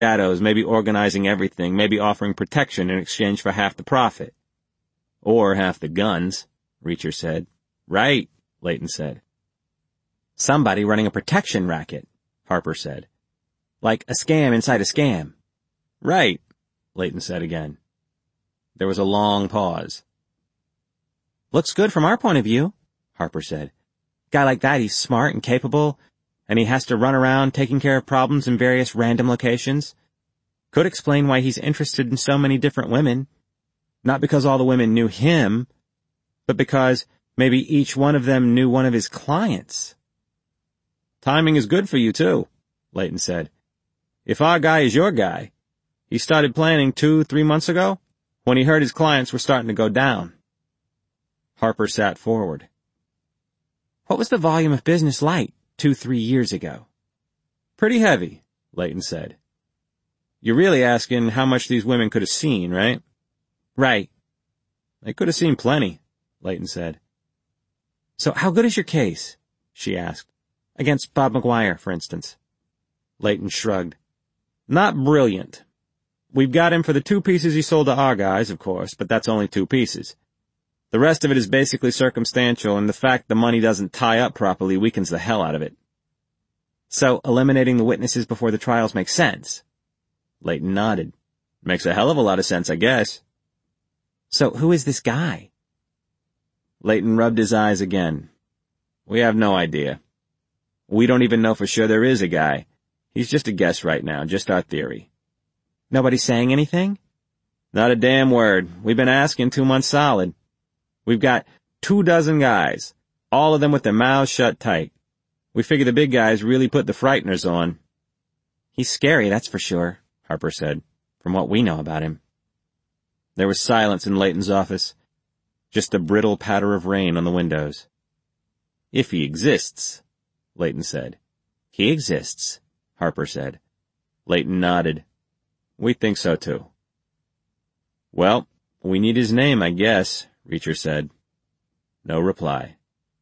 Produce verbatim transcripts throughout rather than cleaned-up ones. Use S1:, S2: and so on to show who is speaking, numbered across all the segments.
S1: shadows, maybe organizing everything, maybe offering protection in exchange for half the profit. Or half the guns, Reacher said. Right, Layton said. Somebody running a protection racket, Harper said. Like a scam inside a scam. Right, Layton said again. There was a long pause. Looks good from our point of view, Harper said. Guy like that, he's smart and capable, and he has to run around taking care of problems in various random locations. Could explain why he's interested in so many different women. Not because all the women knew him, but because maybe each one of them knew one of his clients. Timing is good for you, too, Layton said. If our guy is your guy, he started planning two, three months ago, when he heard his clients were starting to go down. Harper sat forward. What was the volume of business like two, three years ago? Pretty heavy, Layton said. You're really asking how much these women could have seen, right? Right. They could have seen plenty, Layton said. So how good is your case? She asked. Against Bob McGuire, for instance. Layton shrugged. Not brilliant. We've got him for the two pieces he sold to our guys, of course, but that's only two pieces. The rest of it is basically circumstantial, and the fact the money doesn't tie up properly weakens the hell out of it. So, eliminating the witnesses before the trials makes sense? Layton nodded. Makes a hell of a lot of sense, I guess. So, who is this guy? Layton rubbed his eyes again. We have no idea. We don't even know for sure there is a guy. He's just a guess right now, just our theory. Nobody saying anything? Not a damn word. We've been asking two months solid. We've got two dozen guys, all of them with their mouths shut tight. We figure the big guys really put the frighteners on. He's scary, that's for sure, Harper said, from what we know about him. There was silence in Layton's office, just the brittle patter of rain on the windows. If he exists, Layton said. He exists, Harper said. Layton nodded. We think so, too. Well, we need his name, I guess, Reacher said. No reply.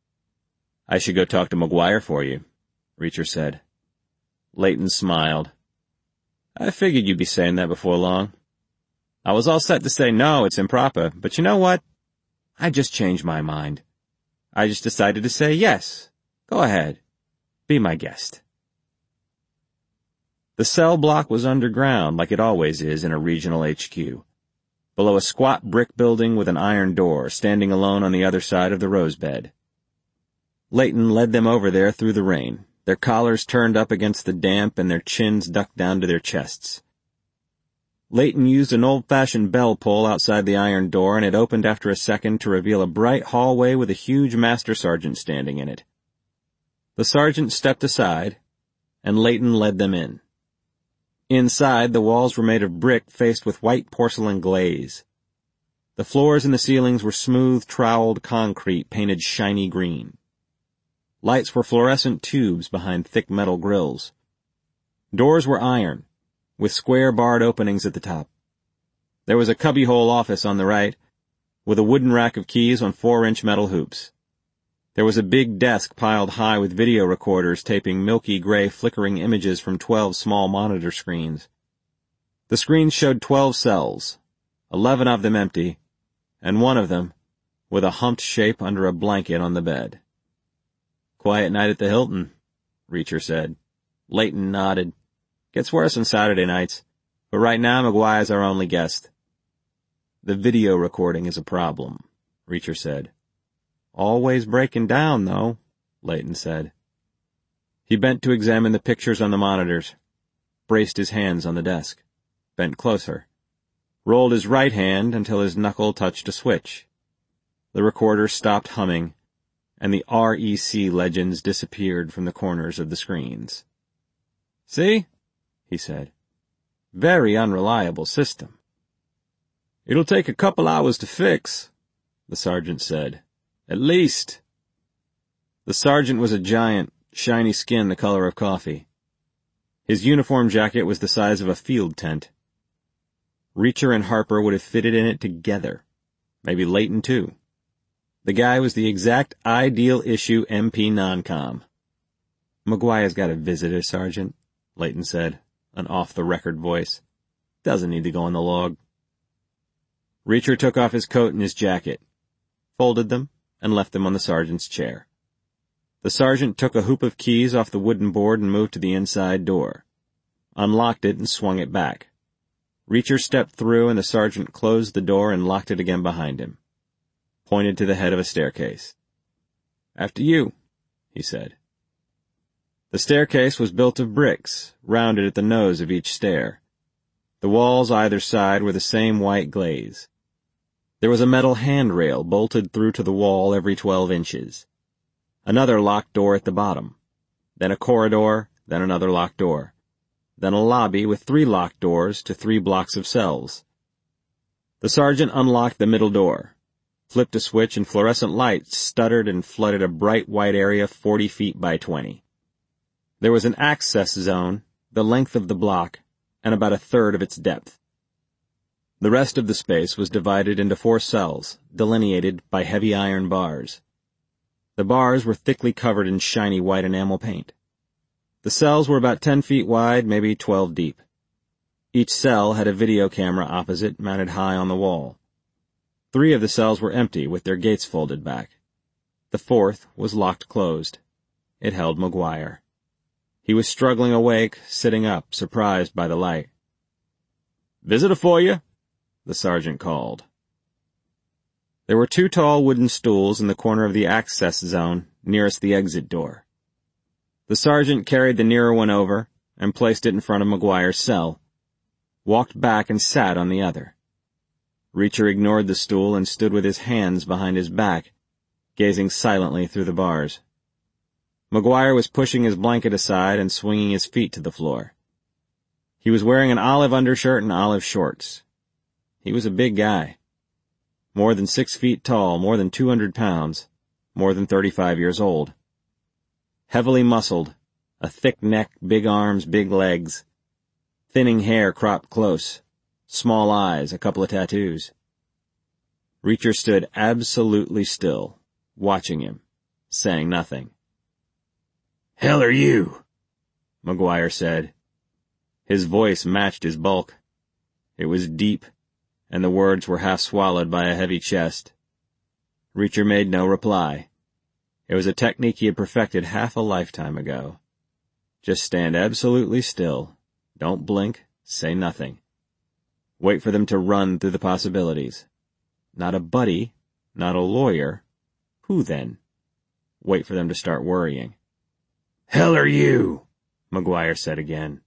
S1: I should go talk to McGuire for you, Reacher said. Layton smiled. I figured you'd be saying that before long. I was all set to say no, it's improper, but you know what? I just changed my mind. I just decided to say yes. Go ahead. Be my guest. The cell block was underground, like it always is in a regional H Q. Below a squat brick building with an iron door, standing alone on the other side of the rose bed. Layton led them over there through the rain, their collars turned up against the damp and their chins ducked down to their chests. Layton used an old-fashioned bell pull outside the iron door, and it opened after a second to reveal a bright hallway with a huge master sergeant standing in it. The sergeant stepped aside, and Layton led them in. Inside, the walls were made of brick faced with white porcelain glaze. The floors and the ceilings were smooth, troweled concrete painted shiny green. Lights were fluorescent tubes behind thick metal grills. Doors were iron, with square barred openings at the top. There was a cubbyhole office on the right, with a wooden rack of keys on four-inch metal hoops. There was a big desk piled high with video recorders taping milky gray flickering images from twelve small monitor screens. The screens showed twelve cells, eleven of them empty, and one of them with a humped shape under a blanket on the bed. Quiet night at the Hilton, Reacher said. Layton nodded. Gets worse on Saturday nights, but right now McGuire's our only guest. The video recording is a problem, Reacher said. Always breaking down, though, Layton said. He bent to examine the pictures on the monitors, braced his hands on the desk, bent closer, rolled his right hand until his knuckle touched a switch. The recorder stopped humming, and the R E C legends disappeared from the corners of the screens. See? He said. Very unreliable system. It'll take a couple hours to fix, the sergeant said. At least. The sergeant was a giant, shiny skin the color of coffee. His uniform jacket was the size of a field tent. Reacher and Harper would have fitted in it together. Maybe Layton, too. The guy was the exact ideal issue M P non-com. McGuire's got a visitor, Sergeant, Layton said. an off-the-record voice. "Doesn't need to go on the log." Reacher took off his coat and his jacket, folded them, and left them on the sergeant's chair. The sergeant took a hoop of keys off the wooden board and moved to the inside door, unlocked it and swung it back. Reacher stepped through and the sergeant closed the door and locked it again behind him, pointed to the head of a staircase. "After you," he said. The staircase was built of bricks, rounded at the nose of each stair. The walls either side were the same white glaze. There was a metal handrail bolted through to the wall every twelve inches. Another locked door at the bottom. Then a corridor, then another locked door. Then a lobby with three locked doors to three blocks of cells. The sergeant unlocked the middle door, flipped a switch, and fluorescent lights stuttered and flooded a bright white area forty feet by twenty. There was an access zone, the length of the block, and about a third of its depth. The rest of the space was divided into four cells, delineated by heavy iron bars. The bars were thickly covered in shiny white enamel paint. The cells were about ten feet wide, maybe twelve deep. Each cell had a video camera opposite, mounted high on the wall. Three of the cells were empty, with their gates folded back. The fourth was locked closed. It held McGuire. He was struggling awake, sitting up, surprised by the light. "Visitor for you," the sergeant called. There were two tall wooden stools in the corner of the access zone, nearest the exit door. The sergeant carried the nearer one over and placed it in front of McGuire's cell, walked back and sat on the other. Reacher ignored the stool and stood with his hands behind his back, gazing silently through the bars. McGuire was pushing his blanket aside and swinging his feet to the floor. He was wearing an olive undershirt and olive shorts. He was a big guy. More than six feet tall, more than two hundred pounds, more than thirty-five years old. Heavily muscled, a thick neck, big arms, big legs. Thinning hair cropped close, small eyes, a couple of tattoos. Reacher stood absolutely still, watching him, saying nothing. "Hell are you?" McGuire said. His voice matched his bulk. It was deep, and the words were half swallowed by a heavy chest. Reacher made no reply. It was a technique he had perfected half a lifetime ago. Just stand absolutely still. Don't blink. Say nothing. Wait for them to run through the possibilities. Not a buddy, not a lawyer. Who then? Wait for them to start worrying. "Hell are you?" McGuire said again.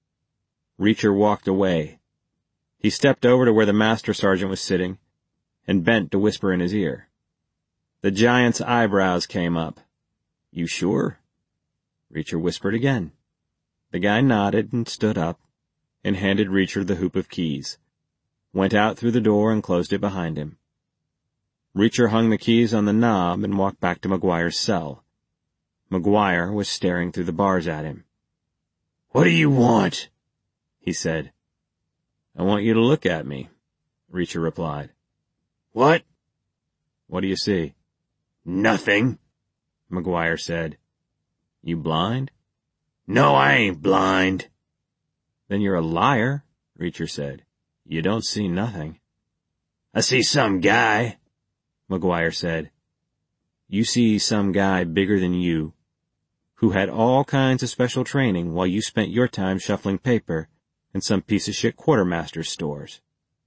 S1: Reacher walked away. He stepped over to where the master sergeant was sitting and bent to whisper in his ear. The giant's eyebrows came up. "You sure?" Reacher whispered again. The guy nodded and stood up and handed Reacher the hoop of keys, went out through the door and closed it behind him. Reacher hung the keys on the knob and walked back to McGuire's cell. McGuire was staring through the bars at him. "What do you want?" he said. "I want you to look at me," Reacher replied. "What?" "What do you see?" "Nothing," McGuire said. "You blind?" "No, I ain't blind." "Then you're a liar," Reacher said. "You don't see nothing." "I see some guy," McGuire said. "You see some guy bigger than you, who had all kinds of special training while you spent your time shuffling paper in some piece of shit quartermaster's stores."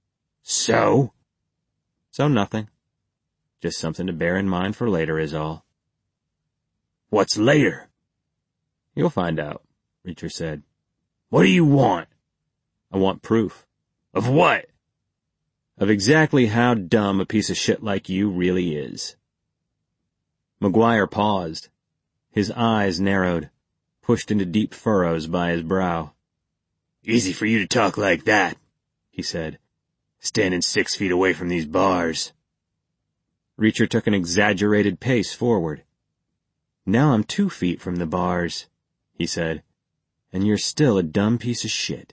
S1: "So?" "So nothing. Just something to bear in mind for later is all." "What's later?" "You'll find out," Reacher said. "What do you want?" "I want proof." "Of what?" "Of exactly how dumb a piece of shit like you really is." McGuire paused. His eyes narrowed, pushed into deep furrows by his brow. "Easy for you to talk like that," he said, "standing six feet away from these bars." Reacher took an exaggerated pace forward. "Now I'm two feet from the bars," he said, "and you're still a dumb piece of shit."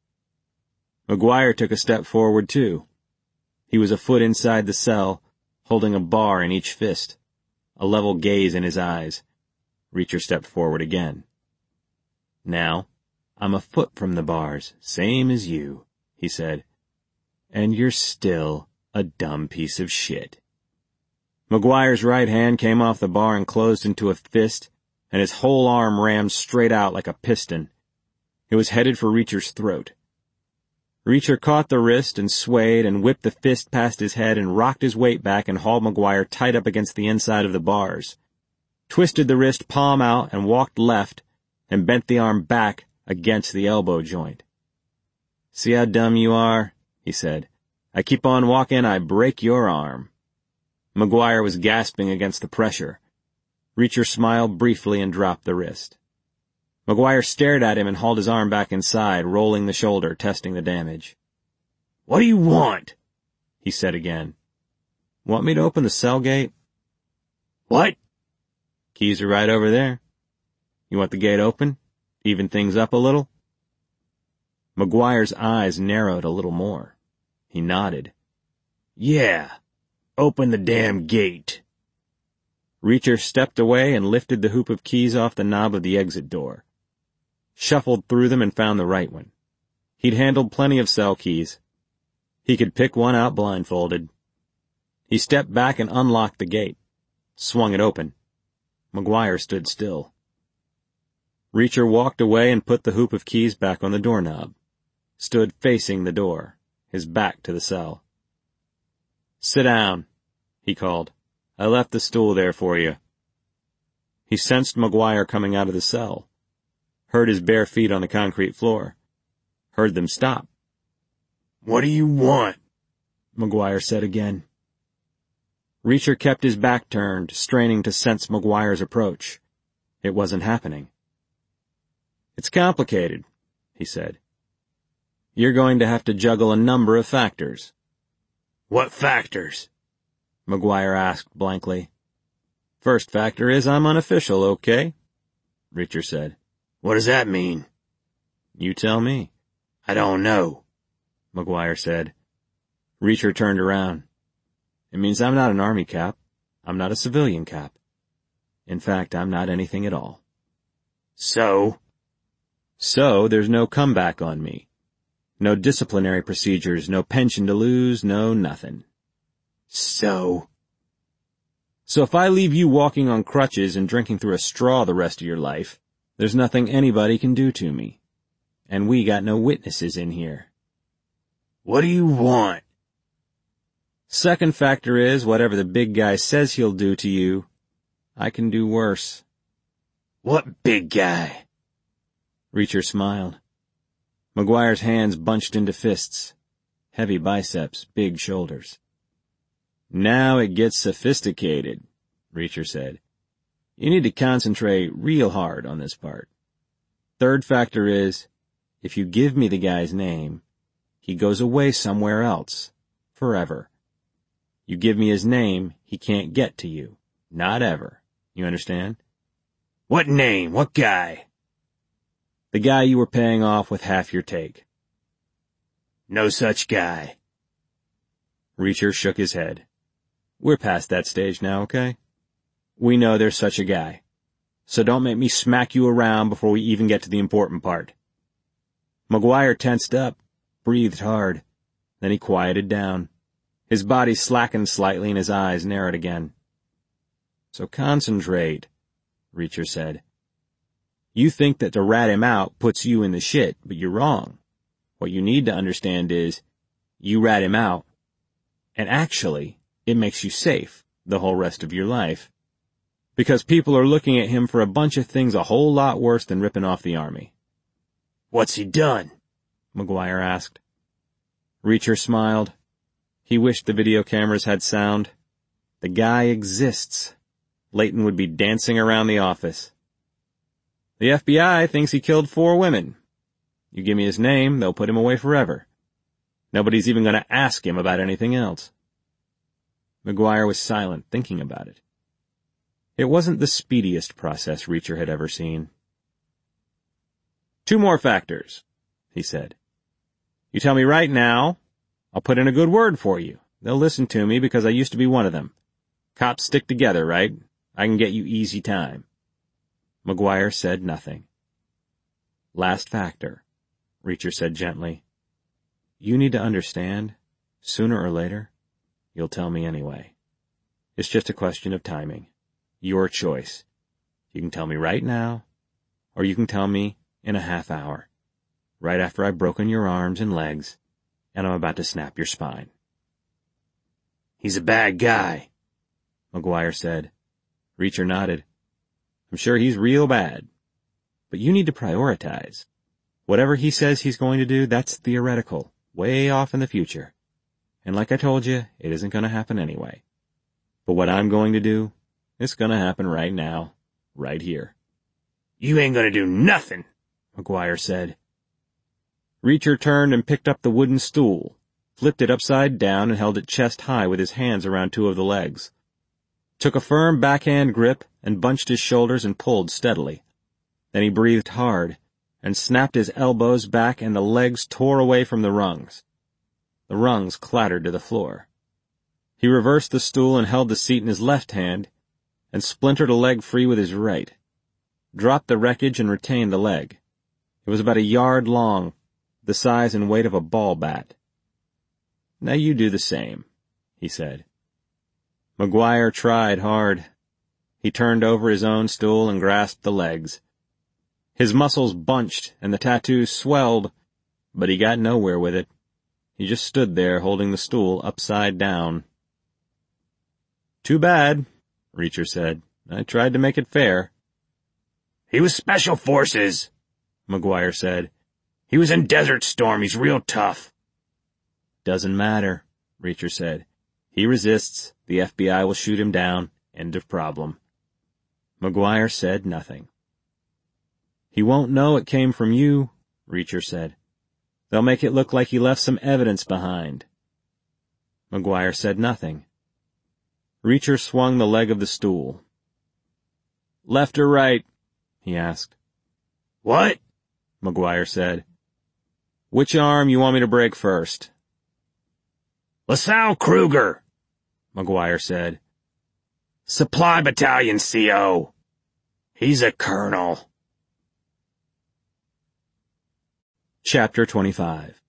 S1: McGuire took a step forward, too. He was a foot inside the cell, holding a bar in each fist, a level gaze in his eyes. Reacher stepped forward again. "Now," I'm a foot from the bars, same as you, he said. And you're still a dumb piece of shit. McGuire's right hand came off the bar and closed into a fist, and his whole arm rammed straight out like a piston. It was headed for Reacher's throat. Reacher caught the wrist and swayed and whipped the fist past his head and rocked his weight back and hauled McGuire tight up against the inside of the bars, twisted the wrist palm out and walked left and bent the arm back against the elbow joint. See how dumb you are? He said. I keep on walking, I break your arm. McGuire was gasping against the pressure. Reacher smiled briefly and dropped the wrist. McGuire stared at him and hauled his arm back inside, rolling the shoulder, testing the damage. What do you want? He said again. Want me to open the cell gate? What? Keys are right over there. You want the gate open? Even things up a little? McGuire's eyes narrowed a little more. He nodded. Yeah, open the damn gate. Reacher stepped away and lifted the hoop of keys off the knob of the exit door. Shuffled through them and found the right one. He'd handled plenty of cell keys. He could pick one out blindfolded. He stepped back and unlocked the gate, swung it open. McGuire stood still. Reacher walked away and put the hoop of keys back on the doorknob, stood facing the door, his back to the cell. Sit down, he called. I left the stool there for you. He sensed McGuire coming out of the cell, heard his bare feet on the concrete floor, heard them stop. What do you want? McGuire said again. Reacher kept his back turned, straining to sense McGuire's approach. It wasn't happening. It's complicated, he said. You're going to have to juggle a number of factors. What factors? McGuire asked blankly. First factor is I'm unofficial, okay? Reacher said. What does that mean? You tell me. I don't know, McGuire said. Reacher turned around. It means I'm not an army cap. I'm not a civilian cap. In fact, I'm not anything at all. So? So, there's no comeback on me. No disciplinary procedures, no pension to lose, no nothing. So? So if I leave you walking on crutches and drinking through a straw the rest of your life, there's nothing anybody can do to me. And we got no witnesses in here. What do you want? Second factor is, whatever the big guy says he'll do to you, I can do worse. What big guy? Reacher smiled. McGuire's hands bunched into fists. Heavy biceps, big shoulders. Now it gets sophisticated, Reacher said. You need to concentrate real hard on this part. Third factor is, if you give me the guy's name, he goes away somewhere else, forever. You give me his name, he can't get to you. Not ever. You understand? What name? What guy? The guy you were paying off with half your take. No such guy. Reacher shook his head. We're past that stage now, okay? We know there's such a guy. So don't make me smack you around before we even get to the important part. McGuire tensed up, breathed hard. Then he quieted down. His body slackened slightly and his eyes narrowed again. So concentrate, Reacher said. You think that to rat him out puts you in the shit, but you're wrong. What you need to understand is, you rat him out, and actually, it makes you safe the whole rest of your life. Because people are looking at him for a bunch of things a whole lot worse than ripping off the army. What's he done? McGuire asked. Reacher smiled. He wished the video cameras had sound. The guy exists. Layton would be dancing around the office. The F B I thinks he killed four women. You give me his name, they'll put him away forever. Nobody's even going to ask him about anything else. McGuire was silent, thinking about it. It wasn't the speediest process Reacher had ever seen. Two more factors, he said. You tell me right now, I'll put in a good word for you. They'll listen to me because I used to be one of them. Cops stick together, right? I can get you easy time. McGuire said nothing. Last factor, Reacher said gently. You need to understand, sooner or later, you'll tell me anyway. It's just a question of timing. Your choice. You can tell me right now, or you can tell me in a half hour, right after I've broken your arms and legs, and I'm about to snap your spine. He's a bad guy, McGuire said. Reacher nodded. I'm sure he's real bad. But you need to prioritize. Whatever he says he's going to do, that's theoretical, way off in the future. And like I told you, it isn't going to happen anyway. But what I'm going to do, it's going to happen right now, right here. You ain't going to do nothing, McGuire said. Reacher turned and picked up the wooden stool, flipped it upside down and held it chest high with his hands around two of the legs. Took a firm backhand grip and bunched his shoulders and pulled steadily. Then he breathed hard and snapped his elbows back and the legs tore away from the rungs. The rungs clattered to the floor. He reversed the stool and held the seat in his left hand and splintered a leg free with his right. Dropped the wreckage and retained the leg. It was about a yard long, the size and weight of a ball bat. Now you do the same, he said. McGuire tried hard. He turned over his own stool and grasped the legs. His muscles bunched and the tattoos swelled, but he got nowhere with it. He just stood there holding the stool upside down. Too bad, Reacher said. I tried to make it fair. He was Special Forces, McGuire said. He was in Desert Storm. He's real tough. Doesn't matter, Reacher said. He resists. The F B I will shoot him down. End of problem. McGuire said nothing. He won't know it came from you, Reacher said. They'll make it look like he left some evidence behind. McGuire said nothing. Reacher swung the leg of the stool. Left or right? He asked. What? McGuire said. Which arm you want me to break first? LaSalle Kruger, McGuire said. Supply Battalion C O. He's a colonel. Chapter twenty-five.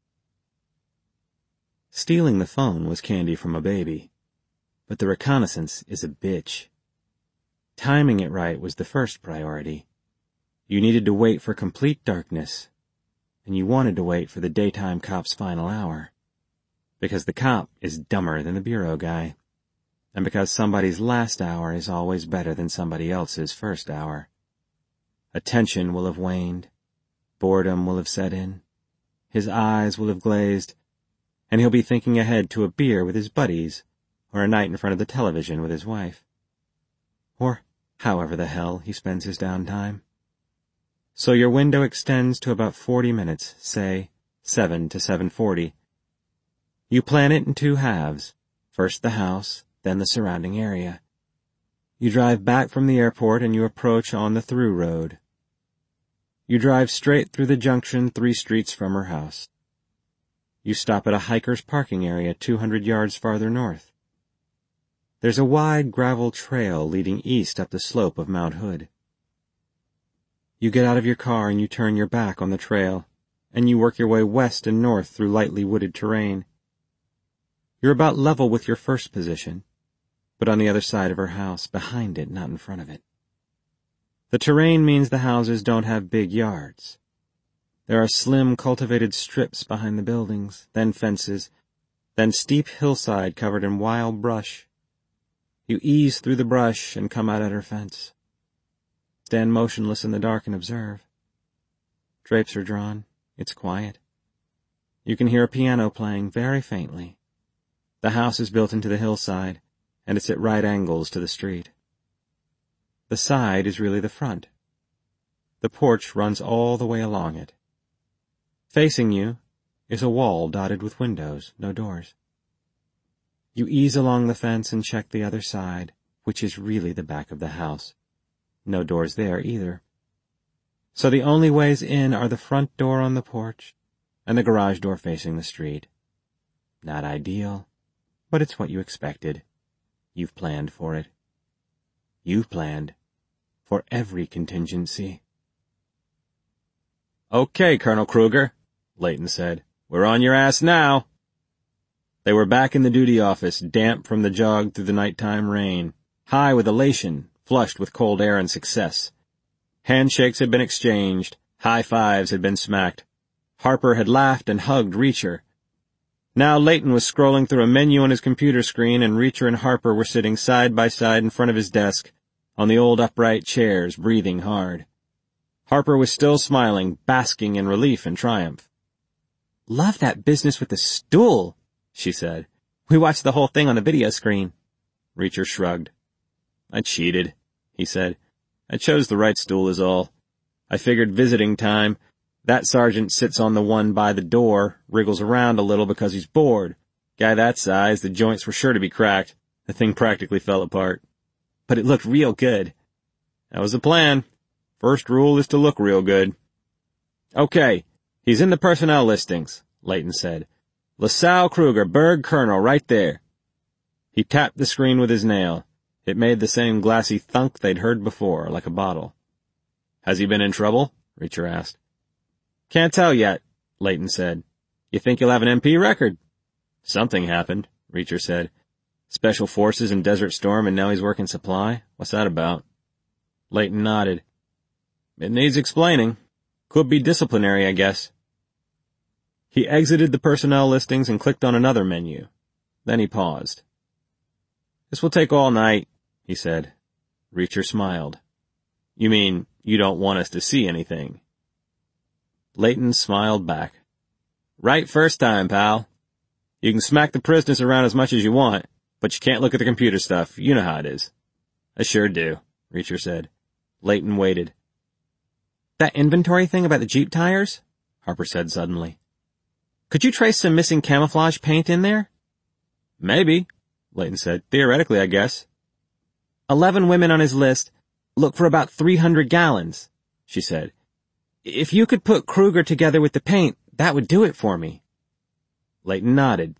S1: Stealing the phone was candy from a baby, but the reconnaissance is a bitch. Timing it right was the first priority. You needed to wait for complete darkness, and you wanted to wait for the daytime cop's final hour, because the cop is dumber than the bureau guy, and because somebody's last hour is always better than somebody else's first hour. Attention will have waned, boredom will have set in, his eyes will have glazed, and he'll be thinking ahead to a beer with his buddies, or a night in front of the television with his wife. Or however the hell he spends his downtime. So your window extends to about forty minutes, say, seven to seven forty. You plan it in two halves, first the house, then the surrounding area. You drive back from the airport and you approach on the through road. You drive straight through the junction three streets from her house. You stop at a hiker's parking area two hundred yards farther north. There's a wide gravel trail leading east up the slope of Mount Hood. You get out of your car and you turn your back on the trail, and you work your way west and north through lightly wooded terrain. You're about level with your first position, but on the other side of her house, behind it, not in front of it. The terrain means the houses don't have big yards. There are slim cultivated strips behind the buildings, then fences, then steep hillside covered in wild brush. You ease through the brush and come out at her fence. Stand motionless in the dark and observe. Drapes are drawn. It's quiet. You can hear a piano playing very faintly. The house is built into the hillside, and it's at right angles to the street. The side is really the front. The porch runs all the way along it. Facing you is a wall dotted with windows, no doors. You ease along the fence and check the other side, which is really the back of the house. No doors there either. So the only ways in are the front door on the porch and the garage door facing the street. Not ideal, but it's what you expected. You've planned for it. You've planned for every contingency. Okay, Colonel Kruger, Layton said. We're on your ass now. They were back in the duty office, damp from the jog through the nighttime rain, high with elation, flushed with cold air and success. Handshakes had been exchanged, high fives had been smacked. Harper had laughed and hugged Reacher. Now Layton was scrolling through a menu on his computer screen, and Reacher and Harper were sitting side by side in front of his desk, on the old upright chairs, breathing hard. Harper was still smiling, basking in relief and triumph. "Love that business with the stool," she said. "We watched the whole thing on the video screen." Reacher shrugged. "I cheated," he said. "I chose the right stool is all. I figured visiting time. That sergeant sits on the one by the door, wriggles around a little because he's bored. Guy that size, the joints were sure to be cracked. The thing practically fell apart. But it looked real good." "That was the plan. First rule is to look real good." "Okay, he's in the personnel listings," Layton said. "LaSalle Kruger, Berg Colonel, right there." He tapped the screen with his nail. It made the same glassy thunk they'd heard before, like a bottle. "Has he been in trouble?" Reacher asked. "Can't tell yet," Layton said. "You think he'll have an M P record?" "Something happened," Reacher said. "Special Forces and Desert Storm, and now he's working supply? What's that about?" Layton nodded. "It needs explaining. Could be disciplinary, I guess." He exited the personnel listings and clicked on another menu. Then he paused. "This will take all night," he said. Reacher smiled. "You mean you don't want us to see anything?" Layton smiled back. "Right first time, pal. You can smack the prisoners around as much as you want, but you can't look at the computer stuff. You know how it is." "I sure do," Reacher said. Layton waited. "That inventory thing about the Jeep tires?" Harper said suddenly. "Could you trace some missing camouflage paint in there?" "Maybe," Layton said. "Theoretically, I guess." Eleven women on his list look for about three hundred gallons, she said. "If you could put Kruger together with the paint, that would do it for me." Layton nodded.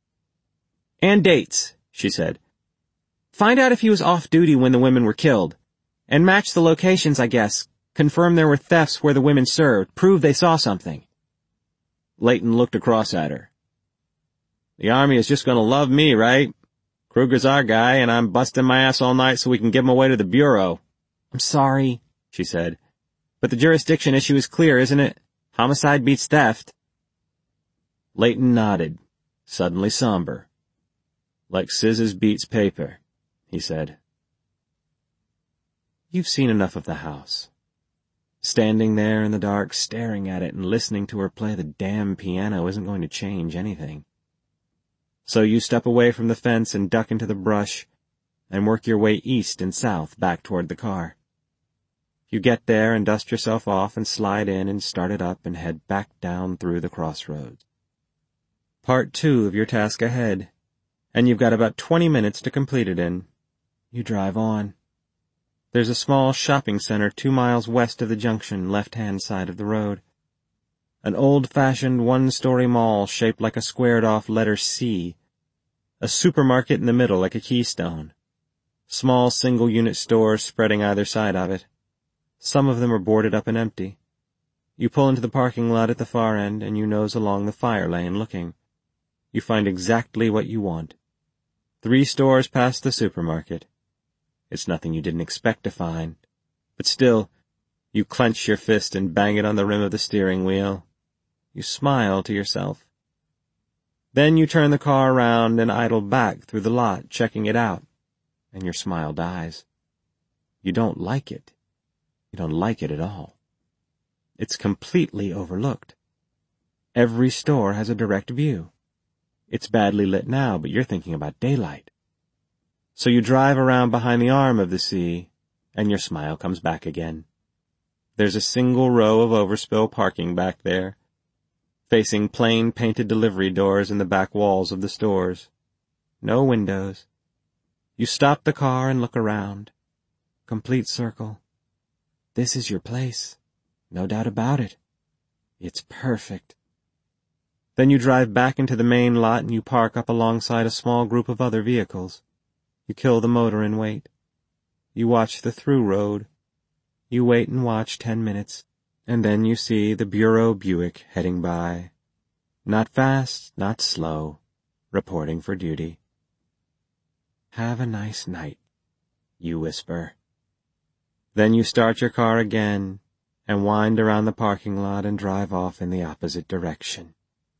S1: "And dates," she said. "Find out if he was off-duty when the women were killed. And match the locations, I guess. Confirm there were thefts where the women served. Prove they saw something." Layton looked across at her. "The Army is just going to love me, right? Kruger's our guy, and I'm busting my ass all night so we can give him away to the Bureau." "I'm sorry," she said. "But the jurisdiction issue is clear, isn't it? Homicide beats theft." Layton nodded, suddenly somber. "Like scissors beats paper," he said. You've seen enough of the house. Standing there in the dark, staring at it and listening to her play the damn piano isn't going to change anything. So you step away from the fence and duck into the brush and work your way east and south back toward the car. You get there and dust yourself off and slide in and start it up and head back down through the crossroads. Part two of your task ahead, and you've got about twenty minutes to complete it in. You drive on. There's a small shopping center two miles west of the junction, left-hand side of the road. An old-fashioned one-story mall shaped like a squared-off letter C. A supermarket in the middle like a keystone. Small single-unit stores spreading either side of it. Some of them are boarded up and empty. You pull into the parking lot at the far end, and you nose along the fire lane looking. You find exactly what you want. Three stores past the supermarket. It's nothing you didn't expect to find, but still, you clench your fist and bang it on the rim of the steering wheel. You smile to yourself. Then you turn the car around and idle back through the lot, checking it out, and your smile dies. You don't like it. You don't like it at all. It's completely overlooked. Every store has a direct view. It's badly lit now, but you're thinking about daylight. So you drive around behind the arm of the sea, and your smile comes back again. There's a single row of overspill parking back there, facing plain painted delivery doors in the back walls of the stores. No windows. You stop the car and look around. Complete circle. This is your place. No doubt about it. It's perfect. Then you drive back into the main lot and you park up alongside a small group of other vehicles. You kill the motor and wait. You watch the through road. You wait and watch ten minutes, And then you see the Bureau Buick heading by. Not fast, not slow, reporting for duty. "Have a nice night," you whisper. Then you start your car again and wind around the parking lot and drive off in the opposite direction.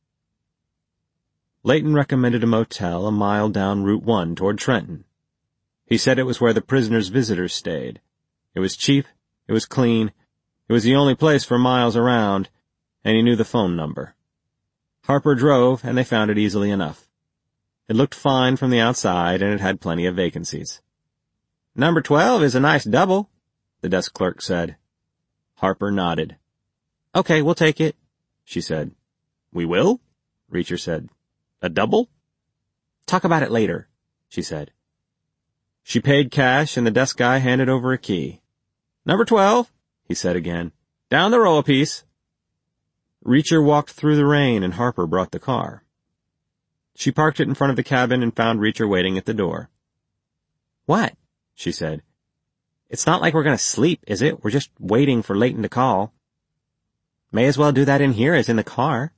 S1: Layton recommended a motel a mile down Route one toward Trenton. He said it was where the prisoners' visitors stayed. It was cheap, it was clean, it was the only place for miles around, and he knew the phone number. Harper drove, and they found it easily enough. It looked fine from the outside, and it had plenty of vacancies. "Number twelve is a nice double," the desk clerk said. Harper nodded. "Okay, we'll take it," she said. "We will?" Reacher said. "A double?" "Talk about it later," she said. She paid cash, and the desk guy handed over a key. "Number twelve," he said again. "Down the row a piece." Reacher walked through the rain, and Harper brought the car. She parked it in front of the cabin and found Reacher waiting at the door. "What?" she said. "It's not like we're going to sleep, is it? We're just waiting for Layton to call. May as well do that in here as in the car."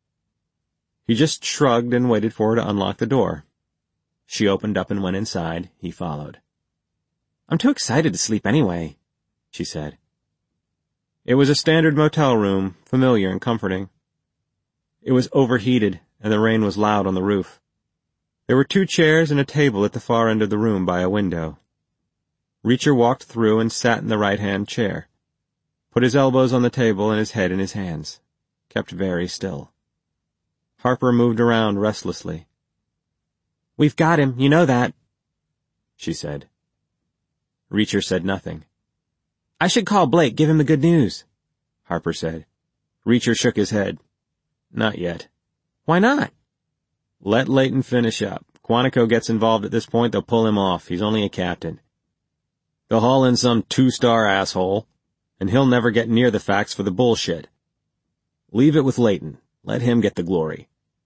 S1: He just shrugged and waited for her to unlock the door. She opened up and went inside. He followed. "I'm too excited to sleep anyway," she said. It was a standard motel room, familiar and comforting. It was overheated, and the rain was loud on the roof. There were two chairs and a table at the far end of the room by a window. Reacher walked through and sat in the right-hand chair, put his elbows on the table and his head in his hands, kept very still. Harper moved around restlessly. "We've got him, you know that," she said. Reacher said nothing. "I should call Blake, give him the good news," Harper said. Reacher shook his head. "Not yet." "Why not?" "Let Layton finish up. Quantico gets involved at this point, they'll pull him off. He's only a captain. They'll haul in some two-star asshole, and he'll never get near the facts for the bullshit. Leave it with Layton. Let him get the glory."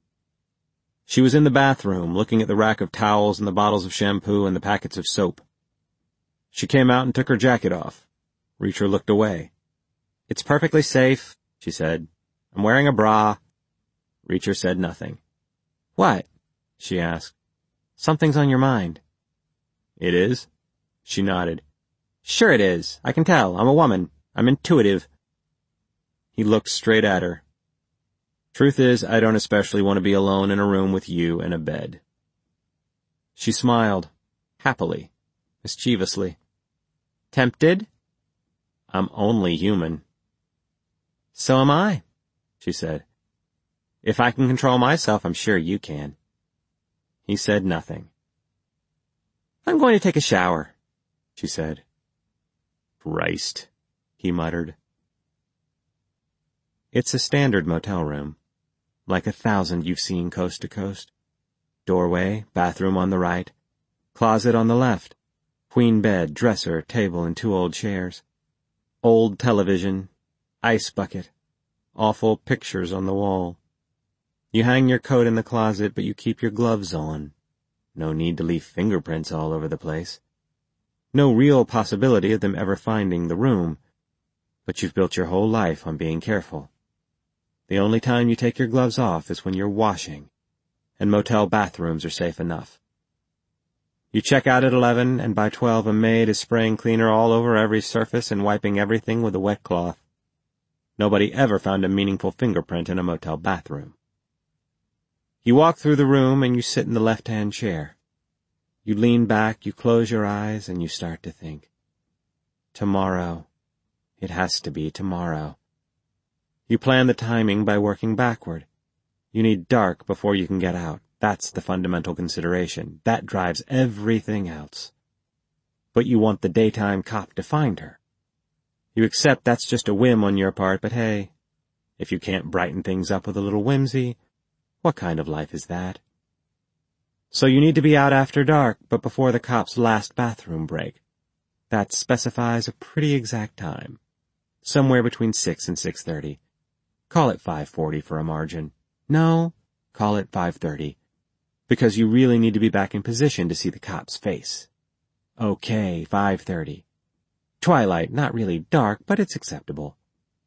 S1: She was in the bathroom, looking at the rack of towels and the bottles of shampoo and the packets of soap. She came out and took her jacket off. Reacher looked away. "It's perfectly safe," she said. "I'm wearing a bra." Reacher said nothing. "What?" she asked. "Something's on your mind." "It is?" She nodded. "Sure it is. I can tell. I'm a woman. I'm intuitive." He looked straight at her. "Truth is, I don't especially want to be alone in a room with you and a bed." She smiled, happily, mischievously. "Tempted?" "I'm only human." "So am I," she said. "If I can control myself, I'm sure you can." He said nothing. "I'm going to take a shower," she said. "Christ," he muttered. It's a standard motel room, like a thousand you've seen coast to coast. Doorway, bathroom on the right, closet on the left, queen bed, dresser, table, and two old chairs. Old television, ice bucket, awful pictures on the wall. You hang your coat in the closet, but you keep your gloves on. No need to leave fingerprints all over the place. No real possibility of them ever finding the room, but you've built your whole life on being careful. The only time you take your gloves off is when you're washing, and motel bathrooms are safe enough. You check out at eleven, and by twelve a maid is spraying cleaner all over every surface and wiping everything with a wet cloth. Nobody ever found a meaningful fingerprint in a motel bathroom. You walk through the room and you sit in the left-hand chair. You lean back, you close your eyes, and you start to think. Tomorrow. It has to be tomorrow. You plan the timing by working backward. You need dark before you can get out. That's the fundamental consideration. That drives everything else. But you want the daytime cop to find her. You accept that's just a whim on your part, but hey, if you can't brighten things up with a little whimsy, what kind of life is that? So you need to be out after dark, but before the cop's last bathroom break. That specifies a pretty exact time. Somewhere between six and six thirty. Call it five forty for a margin. No, call it five thirty. Because you really need to be back in position to see the cop's face. Okay, five thirty. Twilight, not really dark, but it's acceptable.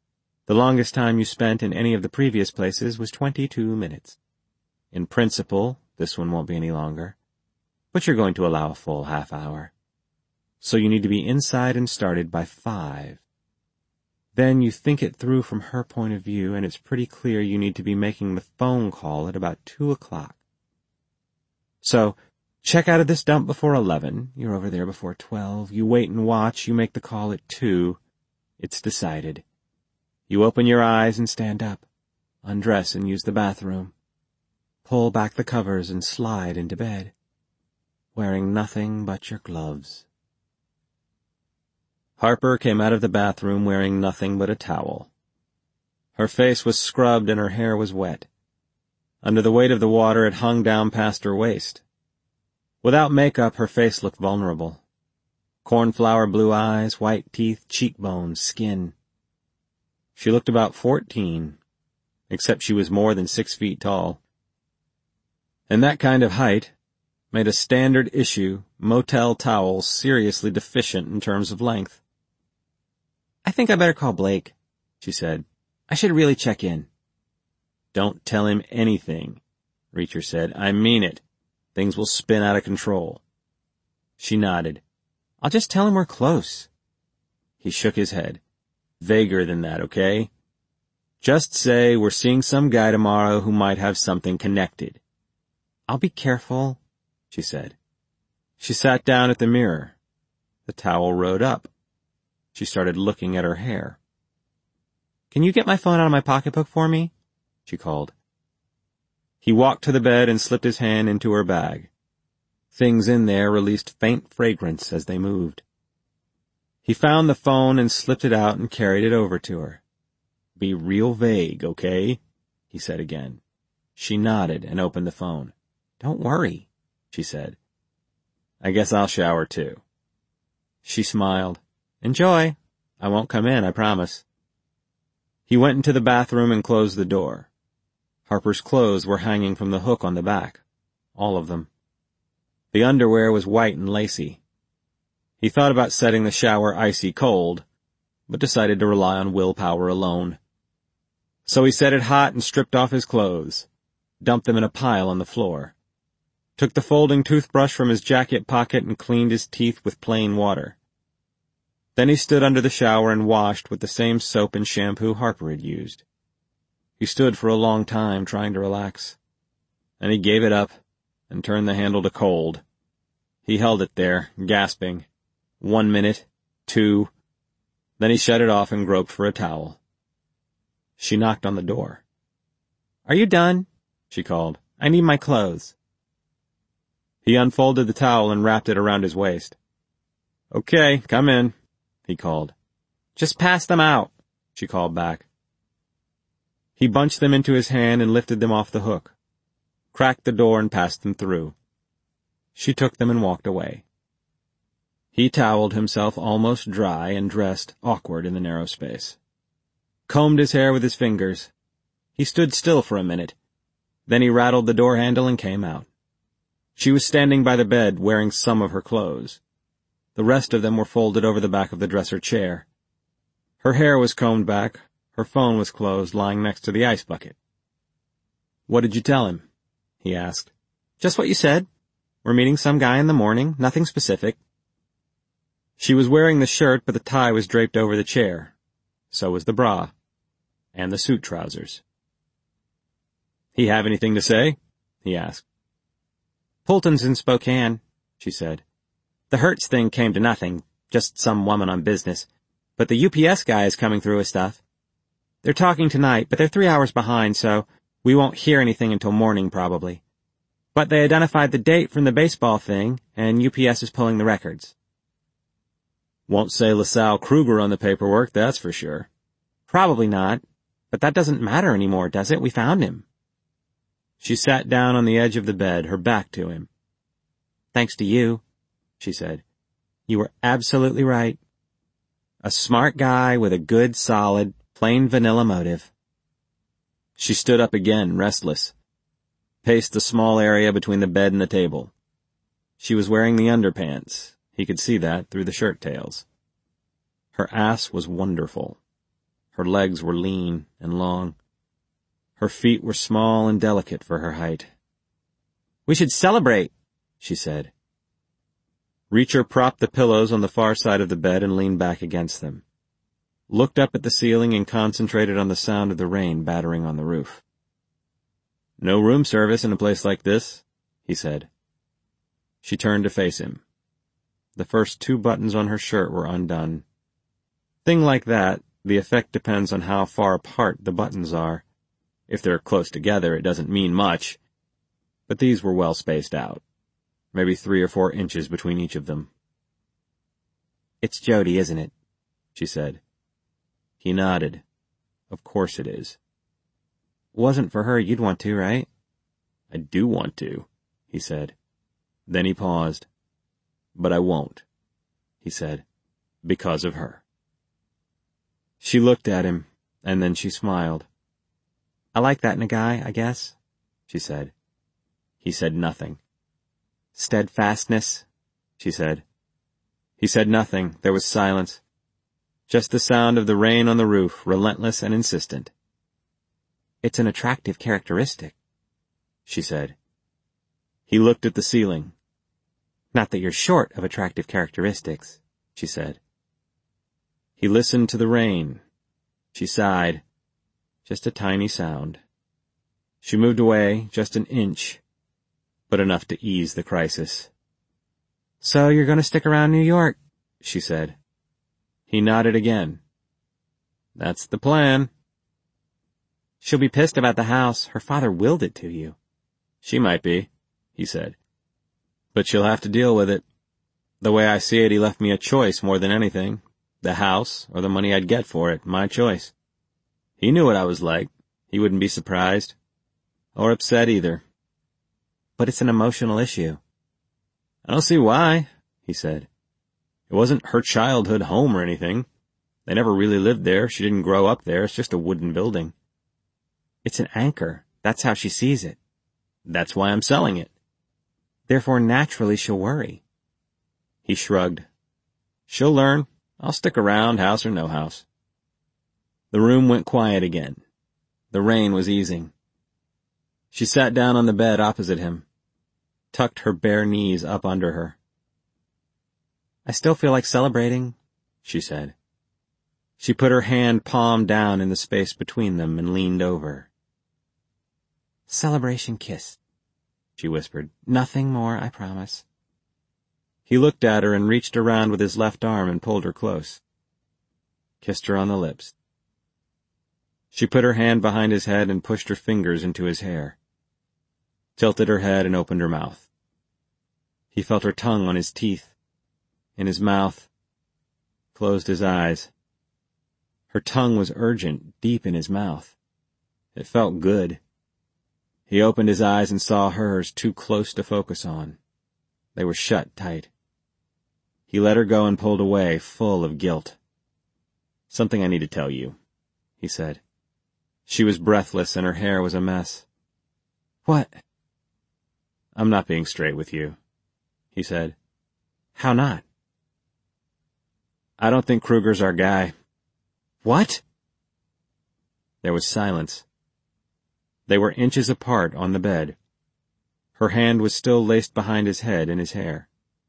S1: The longest time you spent in any of the previous places was twenty-two minutes. In principle, this one won't be any longer, but you're going to allow a full half hour. So you need to be inside and started by five. Then you think it through from her point of view, and it's pretty clear you need to be making the phone call at about two o'clock. So, check out of this dump before eleven, you're over there before twelve, you wait and watch, you make the call at two. It's decided. You open your eyes and stand up, undress and use the bathroom, pull back the covers and slide into bed, wearing nothing but your gloves. Harper came out of the bathroom wearing nothing but a towel. Her face was scrubbed and her hair was wet. Under the weight of the water, it hung down past her waist. Without makeup, her face looked vulnerable. Cornflower blue eyes, white teeth, cheekbones, skin. She looked about fourteen, except she was more than six feet tall. And that kind of height made a standard issue motel towel seriously deficient in terms of length. "I think I better call Blake," she said. "I should really check in." "Don't tell him anything," Reacher said. "I mean it. Things will spin out of control." She nodded. "I'll just tell him we're close." He shook his head. "Vaguer than that, okay? Just say we're seeing some guy tomorrow who might have something connected." "I'll be careful," she said. She sat down at the mirror. The towel rode up. She started looking at her hair. "Can you get my phone out of my pocketbook for me?" she called. He walked to the bed and slipped his hand into her bag. Things in there released faint fragrance as they moved. He found the phone and slipped it out and carried it over to her. "Be real vague, okay?" he said again. She nodded and opened the phone. "Don't worry," she said. "I guess I'll shower too." She smiled. "Enjoy. I won't come in, I promise." He went into the bathroom and closed the door. Harper's clothes were hanging from the hook on the back. All of them. The underwear was white and lacy. He thought about setting the shower icy cold, but decided to rely on willpower alone. So he set it hot and stripped off his clothes, dumped them in a pile on the floor, took the folding toothbrush from his jacket pocket and cleaned his teeth with plain water. Then he stood under the shower and washed with the same soap and shampoo Harper had used. He stood for a long time trying to relax. Then he gave it up and turned the handle to cold. He held it there, gasping. One minute, two. Then he shut it off and groped for a towel. She knocked on the door. "Are you done?" she called. "I need my clothes." He unfolded the towel and wrapped it around his waist. "Okay, come in," he called. "Just pass them out," she called back. He bunched them into his hand and lifted them off the hook, cracked the door and passed them through. She took them and walked away. He toweled himself almost dry and dressed, awkward in the narrow space. Combed his hair with his fingers. He stood still for a minute. Then he rattled the door handle and came out. She was standing by the bed, wearing some of her clothes. The rest of them were folded over the back of the dresser chair. Her hair was combed back. Her phone was closed, lying next to the ice bucket. "What did you tell him?" he asked. "Just what you said. We're meeting some guy in the morning, nothing specific." She was wearing the shirt, but the tie was draped over the chair. So was the bra. And the suit trousers. "He have anything to say?" he asked. "Poulton's in Spokane," she said. "The Hertz thing came to nothing, just some woman on business. But the U P S guy is coming through with stuff. They're talking tonight, but they're three hours behind, so we won't hear anything until morning probably. But they identified the date from the baseball thing, and U P S is pulling the records." "Won't say LaSalle Kruger on the paperwork, that's for sure." "Probably not. But that doesn't matter anymore, does it? We found him." She sat down on the edge of the bed, her back to him. "Thanks to you," she said. "You were absolutely right. A smart guy with a good, solid, plain vanilla motive." She stood up again, restless. Paced the small area between the bed and the table. She was wearing the underpants. He could see that through the shirt tails. Her ass was wonderful. Her legs were lean and long. Her feet were small and delicate for her height. "We should celebrate," she said. Reacher propped the pillows on the far side of the bed and leaned back against them, looked up at the ceiling and concentrated on the sound of the rain battering on the roof. "No room service in a place like this," he said. She turned to face him. The first two buttons on her shirt were undone. Thing like that, the effect depends on how far apart the buttons are. If they're close together, it doesn't mean much. But these were well spaced out. Maybe three or four inches between each of them. "It's Jody, isn't it?" she said. He nodded. "Of course it is." "Wasn't for her, you'd want to, right?" "I do want to," he said. Then he paused. "But I won't," he said, "because of her." She looked at him, and then she smiled. "I like that in a guy, I guess," she said. He said nothing. "Steadfastness," she said. He said nothing. There was silence. Just the sound of the rain on the roof, relentless and insistent. "It's an attractive characteristic," she said. He looked at the ceiling. "Not that you're short of attractive characteristics," she said. He listened to the rain. She sighed. Just a tiny sound. She moved away just an inch, but enough to ease the crisis. "So you're going to stick around New York," she said. He nodded again. "That's the plan." "She'll be pissed about the house. Her father willed it to you." "She might be," he said. "But she'll have to deal with it. The way I see it, he left me a choice more than anything. The house, or the money I'd get for it. My choice. He knew what I was like. He wouldn't be surprised. Or upset either." "But it's an emotional issue." "I don't see why," he said. "It wasn't her childhood home or anything. They never really lived there. She didn't grow up there. It's just a wooden building." "It's an anchor. That's how she sees it." "That's why I'm selling it." "Therefore, naturally, she'll worry." He shrugged. "She'll learn. I'll stick around, house or no house." The room went quiet again. The rain was easing. She sat down on the bed opposite him, tucked her bare knees up under her. "I still feel like celebrating," she said. She put her hand palm down in the space between them and leaned over. "Celebration kiss," she whispered. "Nothing more, I promise." He looked at her and reached around with his left arm and pulled her close. Kissed her on the lips. She put her hand behind his head and pushed her fingers into his hair. Tilted her head and opened her mouth. He felt her tongue on his teeth, in his mouth, closed his eyes. Her tongue was urgent, deep in his mouth. It felt good. He opened his eyes and saw hers too close to focus on. They were shut tight. He let her go and pulled away, full of guilt. "Something I need to tell you," he said. She was breathless and her hair was a mess. "What?" "I'm not being straight with you," he said. "How not?" "I don't think Kruger's our guy." "What?" There was silence. They were inches apart on the bed. Her hand was still laced behind his head in his hair.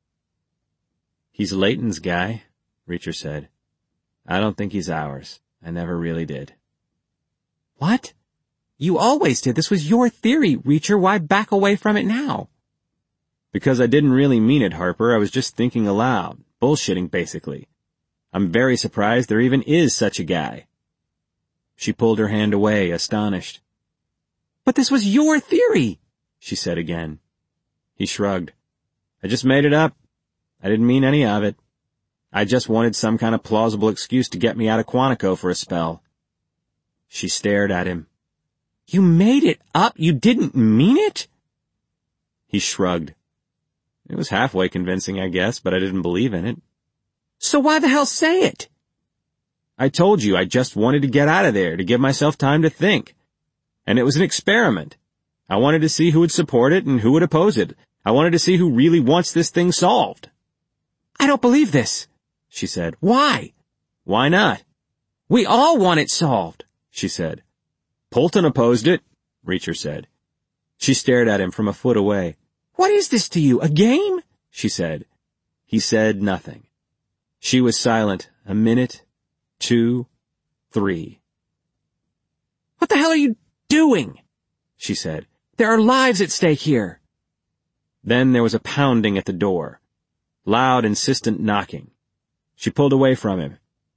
S1: "He's Layton's guy," Reacher said. "I don't think he's ours. I never really did." "What? You always did. This was your theory, Reacher. Why back away from it now?" "Because I didn't really mean it, Harper. I was just thinking aloud. Bullshitting, basically. I'm very surprised there even is such a guy." She pulled her hand away, astonished. "But this was your theory," she said again. He shrugged. "I just made it up. I didn't mean any of it. I just wanted some kind of plausible excuse to get me out of Quantico for a spell." She stared at him. "You made it up? You didn't mean it?" He shrugged. "It was halfway convincing, I guess, but I didn't believe in it." "So why the hell say it?" "I told you I just wanted to get out of there, to give myself time to think. And it was an experiment. I wanted to see who would support it and who would oppose it. I wanted to see who really wants this thing solved." "I don't believe this," she said. "Why?" "Why not? We all want it solved, she said. Polton opposed it, Reacher said. She stared at him from a foot away. What is this to you, a game? She said. He said nothing. She was silent a minute, two, three. What the hell are you doing? She said. There are lives at stake here. Then there was a pounding at the door. Loud, insistent knocking. She pulled away from him.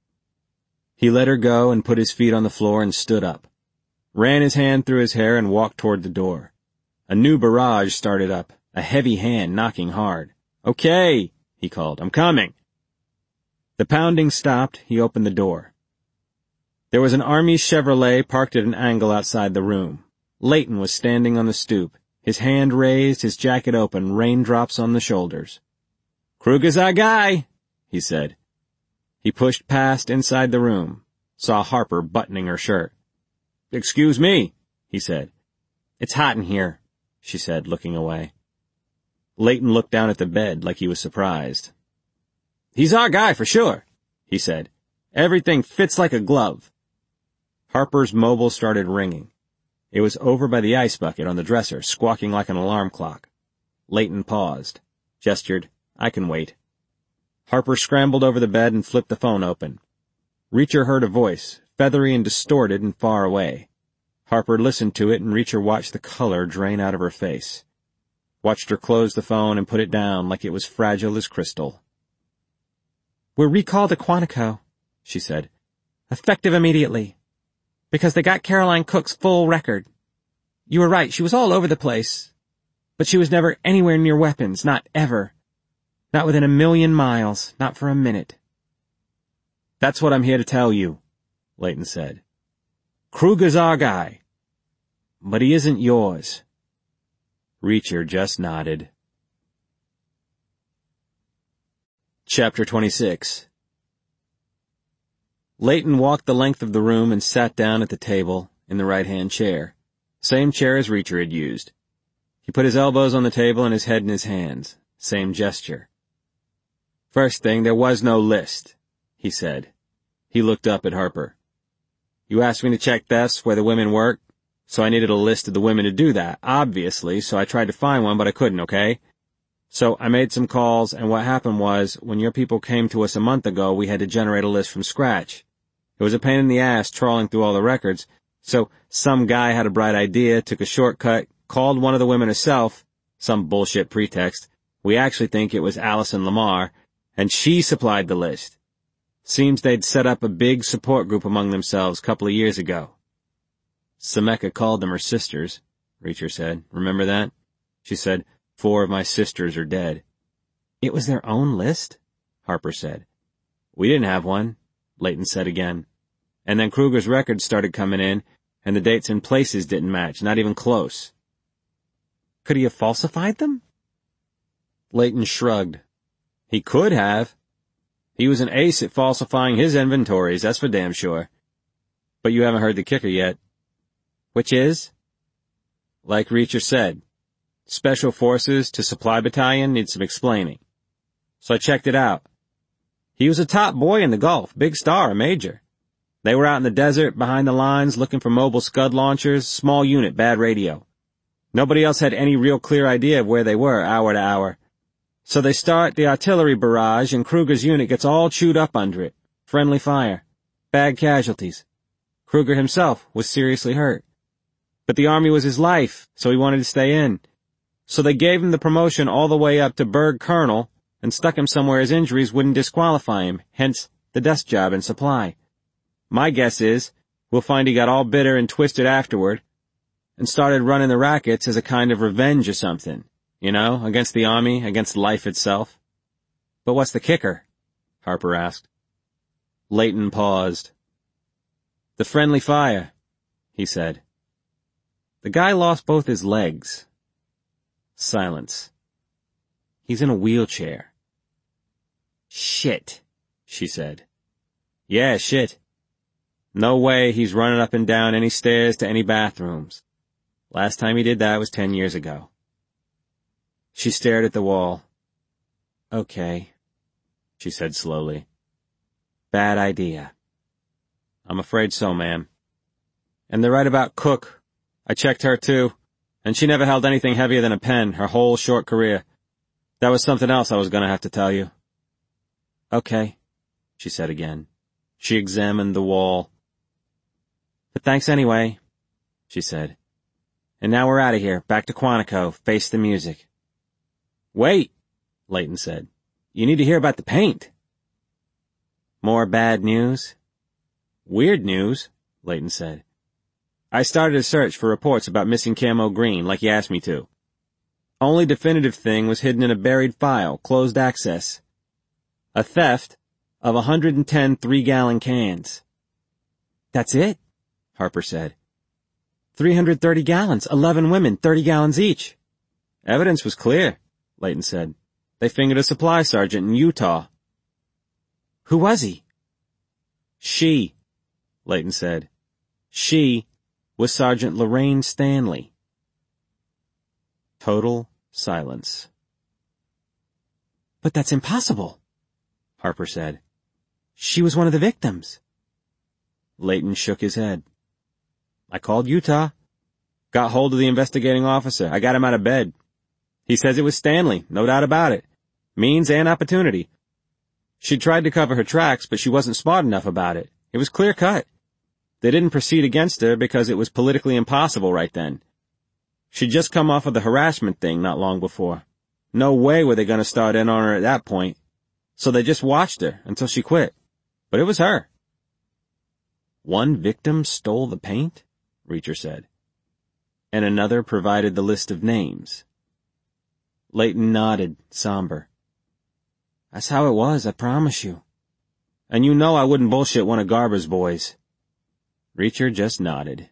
S1: He let her go and put his feet on the floor and stood up. Ran his hand through his hair and walked toward the door. A new barrage started up, a heavy hand knocking hard. Okay, he called. I'm coming. The pounding stopped. He opened the door. There was an Army Chevrolet parked at an angle outside the room. Leighton was standing on the stoop, his hand raised, his jacket open, raindrops on the shoulders. Kruger's our guy, he said. He pushed past inside the room, saw Harper buttoning her shirt. Excuse me, he said. It's hot in here, she said, looking away. Leighton looked down at the bed like he was surprised. He's our guy for sure, he said. Everything fits like a glove. Harper's mobile started ringing. It was over by the ice bucket on the dresser, squawking like an alarm clock. Leighton paused, gestured, I can wait. Harper scrambled over the bed and flipped the phone open. Reacher heard a voice, feathery and distorted and far away. Harper listened to it, and Reacher watched the color drain out of her face. Watched her close the phone and put it down like it was fragile as crystal. We're recalled to Quantico, she said. Effective immediately. Because they got Caroline Cook's full record. You were right, she was all over the place. But she was never anywhere near weapons, not ever. Not within a million miles, not for a minute. That's what I'm here to tell you, Leighton said. Kruger's our guy. But he isn't yours. Reacher just nodded. Chapter twenty-six. Leighton walked the length of the room and sat down at the table in the right-hand chair, same chair as Reacher had used. He put his elbows on the table and his head in his hands, same gesture. First thing, there was no list, he said. He looked up at Harper. You asked me to check thefts where the women work, so I needed a list of the women to do that, obviously, so I tried to find one, but I couldn't, okay? So I made some calls, and what happened was, when your people came to us a month ago, we had to generate a list from scratch. It was a pain in the ass trawling through all the records, so some guy had a bright idea, took a shortcut, called one of the women herself, some bullshit pretext. We actually think it was Allison Lamar, and she supplied the list. Seems they'd set up a big support group among themselves a couple of years ago. Sameka called them her sisters, Reacher said. Remember that? She said, four of my sisters are dead. It was their own list? Harper said. We didn't have one, Leighton said again. And then Kruger's records started coming in, and the dates and places didn't match, not even close. Could he have falsified them? Leighton shrugged. He could have. He was an ace at falsifying his inventories, that's for damn sure. But you haven't heard the kicker yet. Which is? Like Reacher said, Special Forces to Supply Battalion needs some explaining. So I checked it out. He was a top boy in the Gulf, big star, a major. They were out in the desert, behind the lines, looking for mobile Scud launchers, small unit, bad radio. Nobody else had any real clear idea of where they were, hour to hour. So they start the artillery barrage, and Kruger's unit gets all chewed up under it. Friendly fire. Bad casualties. Kruger himself was seriously hurt. But the Army was his life, so he wanted to stay in. So they gave him the promotion all the way up to Berg Colonel and stuck him somewhere his injuries wouldn't disqualify him, hence the desk job in supply. My guess is, we'll find he got all bitter and twisted afterward and started running the rackets as a kind of revenge or something. You know, against the Army, against life itself. But what's the kicker? Harper asked. Leighton paused. The friendly fire, he said. The guy lost both his legs. Silence. He's in a wheelchair. Shit, she said. Yeah, shit. No way he's running up and down any stairs to any bathrooms. Last time he did that was ten years ago. She stared at the wall. Okay, she said slowly. Bad idea. I'm afraid so, ma'am. And they're right about Cook. I checked her, too, and she never held anything heavier than a pen her whole short career. That was something else I was going to have to tell you. Okay, she said again. She examined the wall. But thanks anyway, she said. And now we're out of here, back to Quantico, face the music. Wait, Layton said. You need to hear about the paint. More bad news? Weird news, Layton said. I started a search for reports about missing Camo Green, like you asked me to. Only definitive thing was hidden in a buried file, closed access. A theft of one hundred ten three-gallon cans. That's it? Harper said. three hundred thirty gallons, eleven women, thirty gallons each. Evidence was clear, Layton said. They fingered a supply sergeant in Utah. Who was he? She, Layton said. She was Sergeant Lorraine Stanley. Total silence. But that's impossible, Harper said. She was one of the victims. Layton shook his head. I called Utah. Got hold of the investigating officer. I got him out of bed. He says it was Stanley, no doubt about it. Means and opportunity. She tried to cover her tracks, but she wasn't smart enough about it. It was clear cut. They didn't proceed against her because it was politically impossible right then. She'd just come off of the harassment thing not long before. No way were they going to start in on her at that point. So they just watched her until she quit. But it was her. One victim stole the paint? Reacher said. And another provided the list of names. Layton nodded, somber. That's how it was, I promise you. And you know I wouldn't bullshit one of Garber's boys. Reacher just nodded.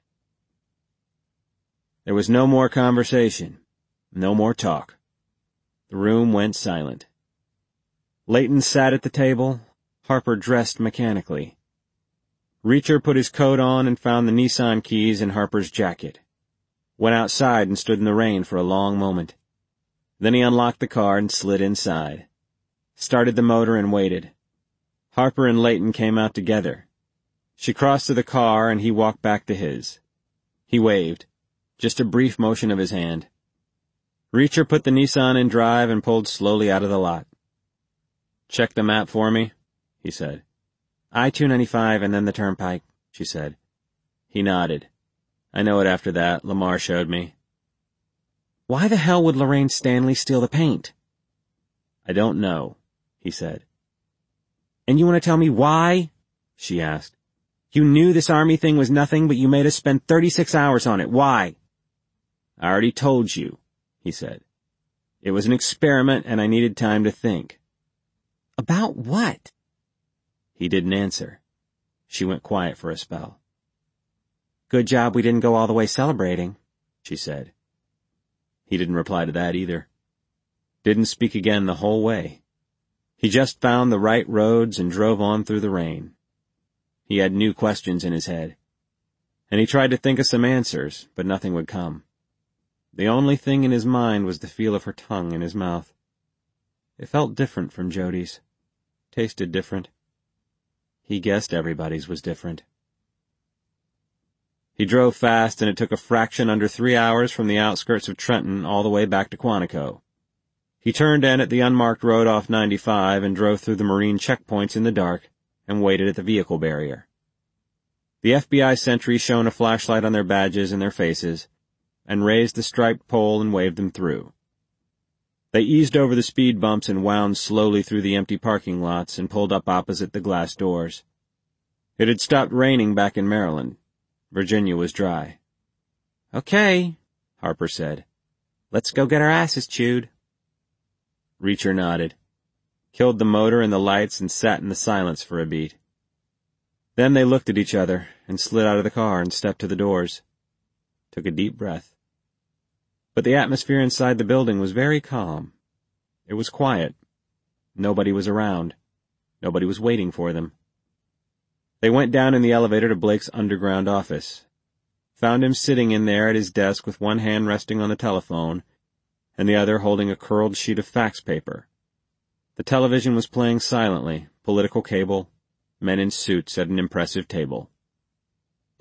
S1: There was no more conversation, no more talk. The room went silent. Layton sat at the table. Harper dressed mechanically. Reacher put his coat on and found the Nissan keys in Harper's jacket. Went outside and stood in the rain for a long moment. Then he unlocked the car and slid inside. Started the motor and waited. Harper and Layton came out together. She crossed to the car and he walked back to his. He waved. Just a brief motion of his hand. Reacher put the Nissan in drive and pulled slowly out of the lot. Check the map for me, he said. I two ninety-five and then the turnpike, she said. He nodded. I know it after that. Lamar showed me. Why the hell would Lorraine Stanley steal the paint? I don't know, he said. And you want to tell me why? She asked. You knew this army thing was nothing, but you made us spend thirty-six hours on it. Why? I already told you, he said. It was an experiment and I needed time to think. About what? He didn't answer. She went quiet for a spell. Good job we didn't go all the way celebrating, she said. He didn't reply to that either. Didn't speak again the whole way. He just found the right roads and drove on through the rain. He had new questions in his head, and he tried to think of some answers, but nothing would come. The only thing in his mind was the feel of her tongue in his mouth. It felt different from Jody's. Tasted different. He guessed everybody's was different. He drove fast, and it took a fraction under three hours from the outskirts of Trenton all the way back to Quantico. He turned in at the unmarked road off ninety-five and drove through the Marine checkpoints in the dark and waited at the vehicle barrier. The F B I sentry shone a flashlight on their badges and their faces, and raised the striped pole and waved them through. They eased over the speed bumps and wound slowly through the empty parking lots and pulled up opposite the glass doors. It had stopped raining back in Maryland. Virginia was dry. Okay, Harper said. Let's go get our asses chewed. Reacher nodded, killed the motor and the lights and sat in the silence for a beat. Then they looked at each other and slid out of the car and stepped to the doors. Took a deep breath. But the atmosphere inside the building was very calm. It was quiet. Nobody was around. Nobody was waiting for them. They went down in the elevator to Blake's underground office. Found him sitting in there at his desk with one hand resting on the telephone and the other holding a curled sheet of fax paper. The television was playing silently, political cable, men in suits at an impressive table.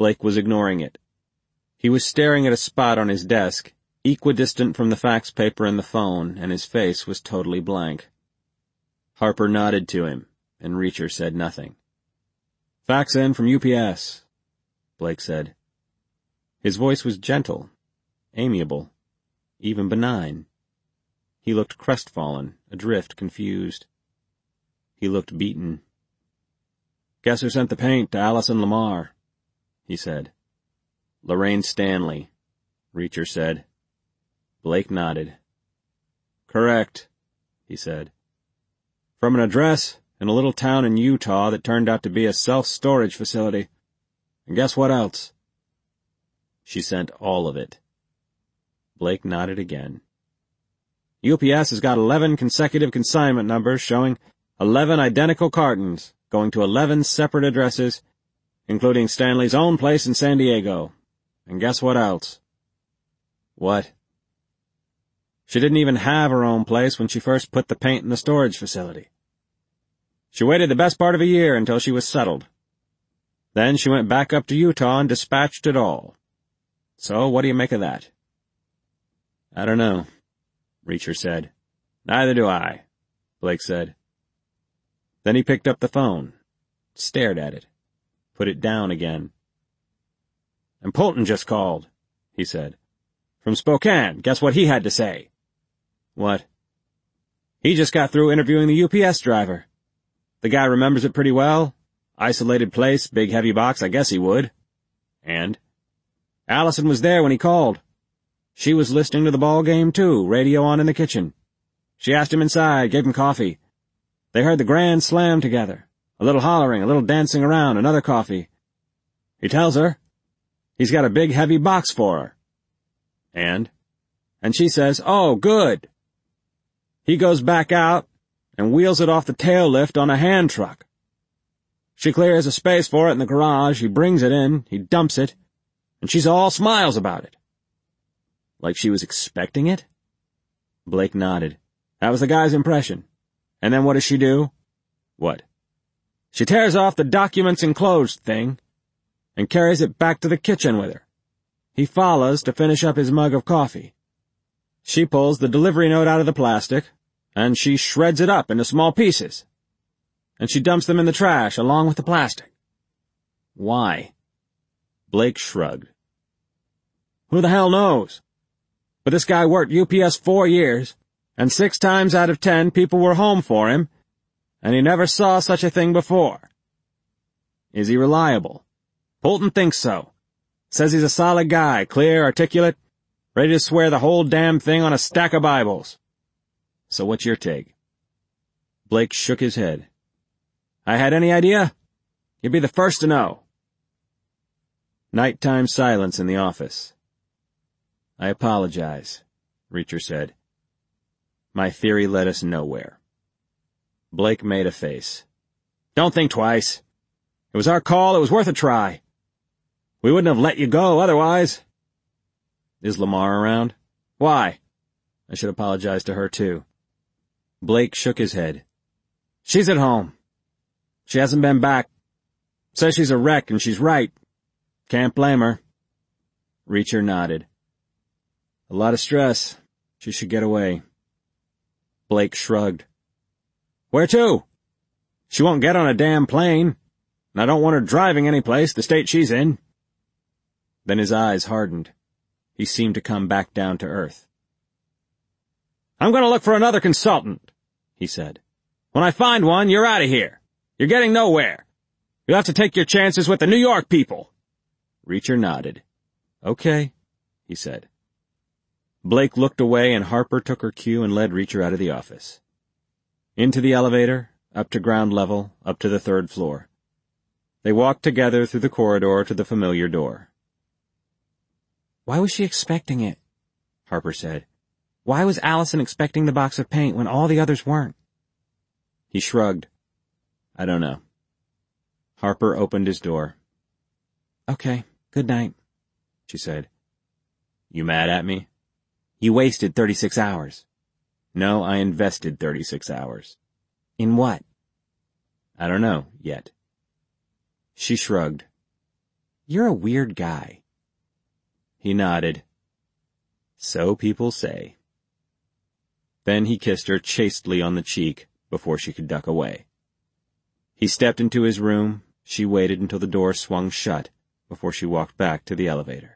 S1: Blake was ignoring it. He was staring at a spot on his desk, equidistant from the fax paper and the phone, and his face was totally blank. Harper nodded to him, and Reacher said nothing. "Fax in from U P S," Blake said. His voice was gentle, amiable, even benign. He looked crestfallen, adrift, confused. He looked beaten. "Guess who sent the paint to Allison Lamar?" he said. "Lorraine Stanley," Reacher said. Blake nodded. "Correct," he said. "From an address in a little town in Utah that turned out to be a self-storage facility. And guess what else?" "She sent all of it." Blake nodded again. "U P S has got eleven consecutive consignment numbers showing eleven identical cartons going to eleven separate addresses, including Stanley's own place in San Diego. And guess what else?" "What?" "She didn't even have her own place when she first put the paint in the storage facility. She waited the best part of a year until she was settled. Then she went back up to Utah and dispatched it all. So what do you make of that?" "I don't know," Reacher said. "Neither do I," Blake said. Then he picked up the phone, stared at it, put it down again. "And Polton just called," he said. "From Spokane. Guess what he had to say?" "What?" "He just got through interviewing the U P S driver. The guy remembers it pretty well. Isolated place, big heavy box, I guess he would. And Allison was there when he called. She was listening to the ball game, too, radio on in the kitchen. She asked him inside, gave him coffee. They heard the grand slam together. A little hollering, a little dancing around, another coffee. He tells her he's got a big heavy box for her. And? And she says, 'Oh, good.' He goes back out and wheels it off the tail lift on a hand truck. She clears a space for it in the garage, he brings it in, he dumps it, and she's all smiles about it." "Like she was expecting it?" Blake nodded. "That was the guy's impression. And then what does she do?" "What?" "She tears off the documents enclosed thing and carries it back to the kitchen with her. He follows to finish up his mug of coffee. She pulls the delivery note out of the plastic, and she shreds it up into small pieces. And she dumps them in the trash along with the plastic." "Why?" Blake shrugged. "Who the hell knows? But this guy worked U P S four years, and six times out of ten people were home for him, and he never saw such a thing before." "Is he reliable?" "Polton thinks so. Says he's a solid guy, clear, articulate, ready to swear the whole damn thing on a stack of Bibles." "So what's your take?" Blake shook his head. "I had any idea? You'd be the first to know." Nighttime silence in the office. "I apologize," Reacher said. "My theory led us nowhere." Blake made a face. "Don't think twice. It was our call, it was worth a try. We wouldn't have let you go otherwise." "Is Lamar around?" "Why?" I should apologize to her, too. Blake shook his head. "She's at home. She hasn't been back. Says she's a wreck, and she's right. Can't blame her." Reacher nodded. "A lot of stress. She should get away." Blake shrugged. "Where to? She won't get on a damn plane, and I don't want her driving any place the state she's in." Then his eyes hardened. He seemed to come back down to earth. "I'm going to look for another consultant," he said. "When I find one, you're out of here. You're getting nowhere. You'll have to take your chances with the New York people." Reacher nodded. "Okay," he said. Blake looked away, and Harper took her cue and led Reacher out of the office. Into the elevator, up to ground level, up to the third floor. They walked together through the corridor to the familiar door. "Why was she expecting it?" Harper said. "Why was Allison expecting the box of paint when all the others weren't?" He shrugged. "I don't know." Harper opened his door. "Okay, good night," she said. "You mad at me?" "You wasted thirty-six hours. "No, I invested thirty-six hours. "In what?" "I don't know, yet." She shrugged. You're a weird guy. He nodded. So people say. Then he kissed her chastely on the cheek before she could duck away. He stepped into his room. She waited until the door swung shut before she walked back to the elevator.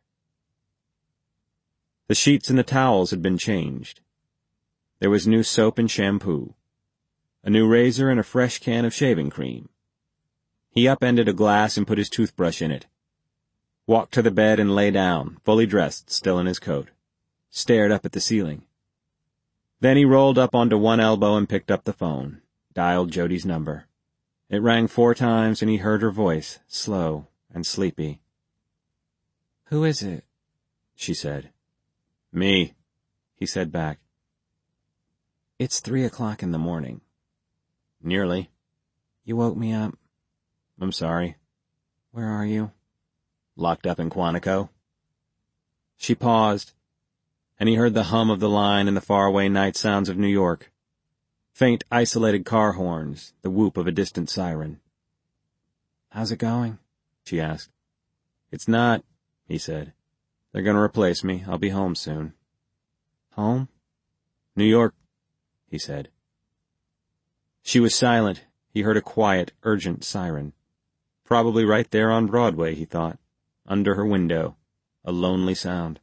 S1: The sheets and the towels had been changed. There was new soap and shampoo, a new razor and a fresh can of shaving cream. He upended a glass and put his toothbrush in it, walked to the bed and lay down, fully dressed, still in his coat, stared up at the ceiling. Then he rolled up onto one elbow and picked up the phone, dialed Jody's number. It rang four times and he heard her voice, slow and sleepy. "Who is it?" she said. "Me," he said back. "It's three o'clock in the morning." "Nearly." "You woke me up." "I'm sorry." "Where are you?" "Locked up in Quantico." She paused, and he heard the hum of the line and the faraway night sounds of New York. Faint, isolated car horns, the whoop of a distant siren. "How's it going?" she asked. "It's not," he said. "They're going to replace me. I'll be home soon." "Home?" "New York," he said. She was silent. He heard a quiet, urgent siren. Probably right there on Broadway, he thought. Under her window. A lonely sound.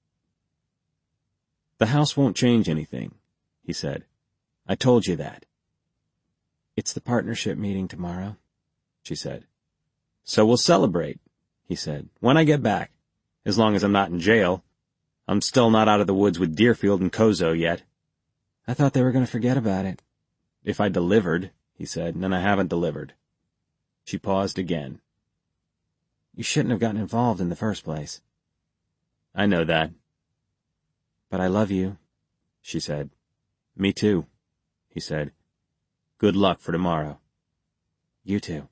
S1: "The house won't change anything," he said. "I told you that." "It's the partnership meeting tomorrow," she said. "So we'll celebrate," he said, "when I get back. As long as I'm not in jail. I'm still not out of the woods with Deerfield and Kozo yet." "I thought they were going to forget about it." "If I delivered," he said, "and I haven't delivered." She paused again. "You shouldn't have gotten involved in the first place." "I know that." "But I love you," she said. "Me too," he said. "Good luck for tomorrow." "You too."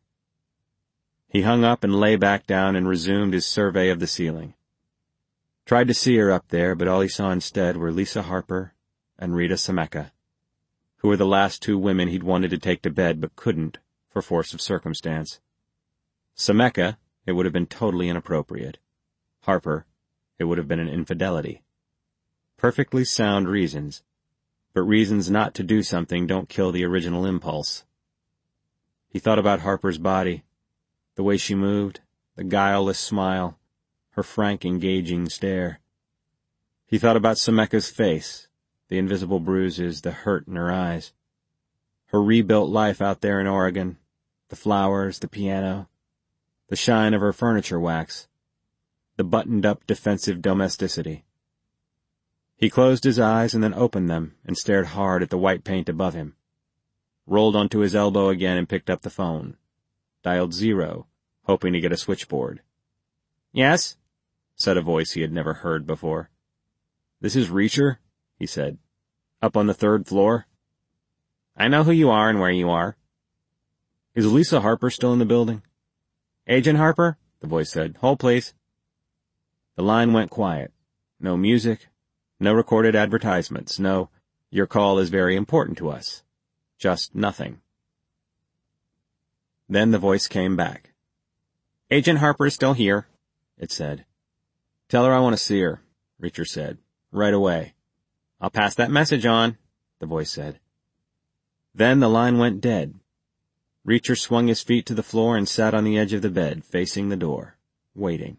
S1: He hung up and lay back down and resumed his survey of the ceiling. Tried to see her up there, but all he saw instead were Lisa Harper and Rita Semeka, who were the last two women he'd wanted to take to bed but couldn't for force of circumstance. Semeka, it would have been totally inappropriate. Harper, it would have been an infidelity. Perfectly sound reasons, but reasons not to do something don't kill the original impulse. He thought about Harper's body, the way she moved, the guileless smile, her frank, engaging stare. He thought about Semeka's face, the invisible bruises, the hurt in her eyes. Her rebuilt life out there in Oregon, the flowers, the piano, the shine of her furniture wax, the buttoned-up defensive domesticity. He closed his eyes and then opened them and stared hard at the white paint above him. Rolled onto his elbow again and picked up the phone. Dialed zero, hoping to get a switchboard. "Yes?" said a voice he had never heard before. "This is Reacher," he said. "Up on the third floor?" "I know who you are and where you are." "Is Lisa Harper still in the building?" "Agent Harper?" the voice said. "Hold, please." The line went quiet. No music. No recorded advertisements. No, "Your call is very important to us." Just nothing. Then the voice came back. "Agent Harper is still here," it said. "Tell her I want to see her," Reacher said. "Right away." "I'll pass that message on," the voice said. Then the line went dead. Reacher swung his feet to the floor and sat on the edge of the bed, facing the door, waiting.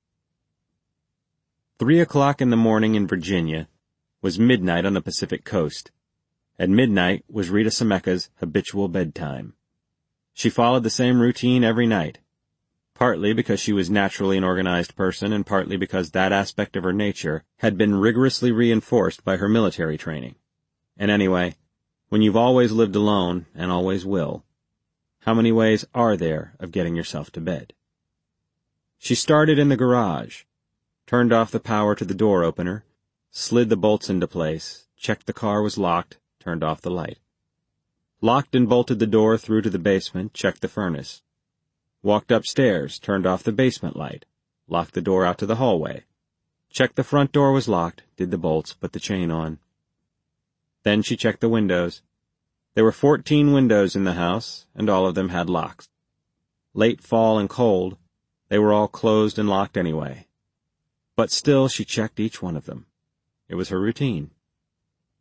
S1: Three o'clock in the morning in Virginia was midnight on the Pacific coast. At midnight was Rita Semeka's habitual bedtime. She followed the same routine every night, partly because she was naturally an organized person and partly because that aspect of her nature had been rigorously reinforced by her military training. And anyway, when you've always lived alone, and always will, how many ways are there of getting yourself to bed? She started in the garage, turned off the power to the door opener, slid the bolts into place, checked the car was locked, turned off the light. Locked and bolted the door through to the basement, checked the furnace. Walked upstairs, turned off the basement light, locked the door out to the hallway. Checked the front door was locked, did the bolts, put the chain on. Then she checked the windows. There were fourteen windows in the house, and all of them had locks. Late fall and cold, They were all closed and locked anyway. But still she checked each one of them. It was her routine.